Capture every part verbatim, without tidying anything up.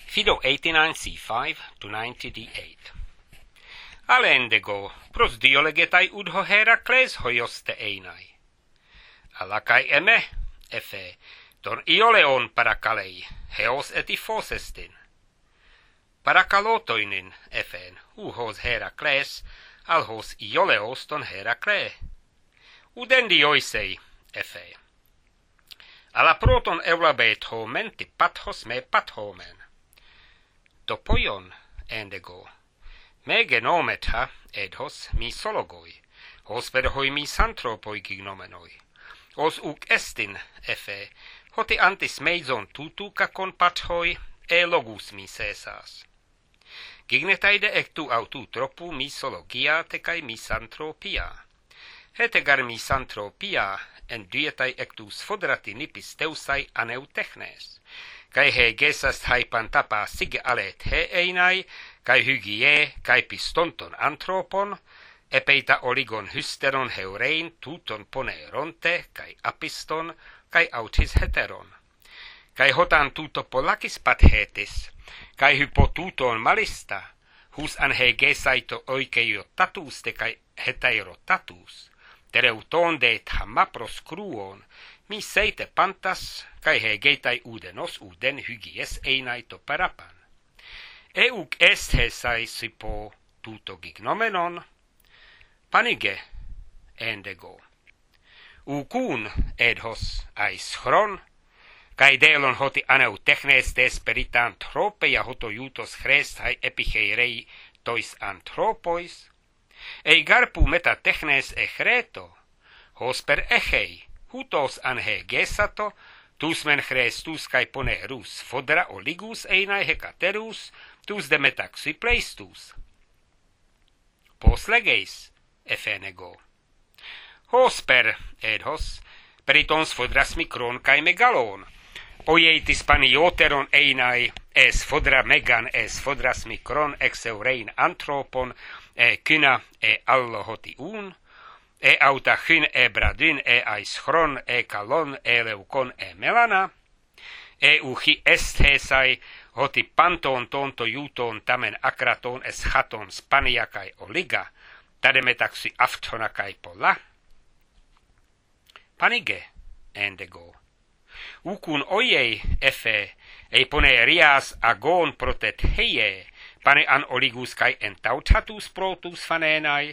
Fido eighty-nine C five to ninety D eight. Alendego, pros diolegetai udho Herakles hoioste einai. Alakai eme, efe, ton ioleon parakalei, heos etifosestin. Parakalotoinin, efeen, uhos Herakles, alhos ioleos ton Herakle. Uden dioisei, efe. Ala proton eulabeit homen ti pathos me pathomen. Topoion, endego. Me genometha edhos mi sologoi, hos verhoi mi santropoi gignomenoi. Os uk estin, efe, hoti antis meizon tutukakon pathoi, e logus mi sesas. Gignetaide ectu autu tropu misologia tecai misantropia. Hetegar misantropia en dietai ectu sfodrati nipis teusai aneutechnes. Kai he gesas haipan tapa sige alet he einai, kai hygie, kai pistonton antropon, epeita oligon hysteron heurein tuton poneronte, kai apiston, kai autis heteron. Kai hotan tuto polakis pathetis, kai hypotuton malista, hus an he gesaito oikeio tatus te kai hetairo tatus, tereuton de hamapros kruon, mi seite pantas, kai he geitai udenos uden hygies einaito parapan. Euk est hesai sipo tuto gignomenon, panige, endego. Ukun edhos ais chron, kai delon hoti aneu technes desperitan tropeia hoto iutos chrestai epicheirei tois anthropois, ei garpu meta technes echreto, hos per echei, hutos anhe gesato, tus men chrestus kai ponerus, fodra oligus einai hecaterus, tus demetaxi pleistus. Pos legeis, efenego. Hos per, edhos, peritons fodras micron kai megalon, oieitis panioteron einai, es fodra megan, es fodras micron exeurein anthropon, e kyna e allo hoti un, e auta chyn e bradyn e aischron e kalon e leukon e melana, e uchi est hesai hoti panton tonto juton tamen akraton es chaton spania kai oliga, tademetaxi aftona kai pola. Panige, endego. Ukun oiei efe, ei pone rias agon protet heie, pane an oligus kai entautatus protus fanenai.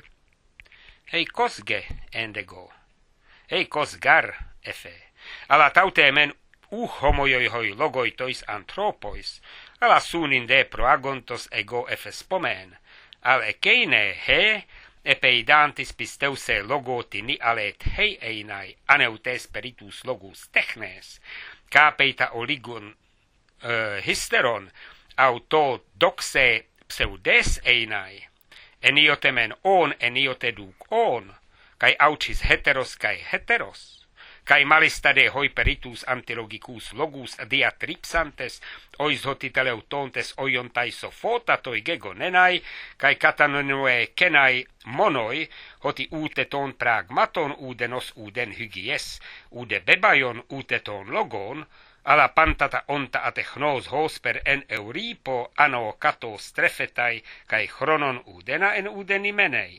Ei kosge, endego. Ei kosgar, efe. Ala taute men uh homoioihoi logoitois anthropois, ala sunin de proagontos ego efes pomen, al ekeine he, epeidantis pisteuse logoti ni alet hei einai, aneutes peritus logus technes, capeita oligun uh, hysteron, auto doxe pseudes einai, eniotemen on eniote duc on, kai autis heteros kai heteros, kai malistade hoi peritus antilogicus logus diatripsantes, ois hoti teleutontes oiontai sofotatoi gegonenai, kai katanonue kenai monoi, hoti uteton pragmaton udenos uden hygies, ude bebaion uteton logon, ala pantata onta atechnos hosper en euripo ano kato strefetai, kai chronon udena en udeni menei.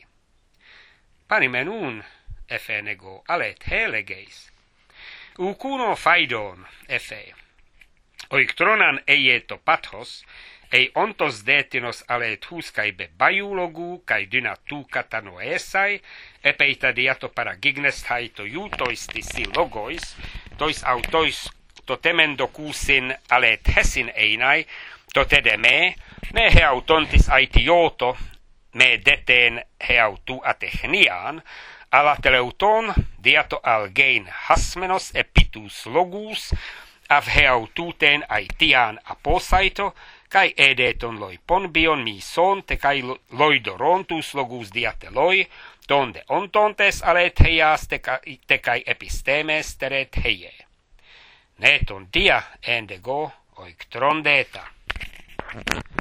Panimen un, efenego, alet helegeis. Ucuno faidon, efe. Oiktronan eieto pathos, ei ontos detinos alet hus kai bebaiulogu, kai dynatu katanoesai, epeita diato para gignes haito jutois tisi logois, tois autois totemendo kusin alet hesin einai, totedeme, me heautontis aitioto, me deten heautu atechnian, ala teleuton diato algein hasmenos epitus logus, av heaututen aitian aposaito, kai edeton loi ponbion mi son te kai loidorontus logus diateloi, donde ontontes alet heias te kai epistemes teret heie. Neton dia endego oiktron deta.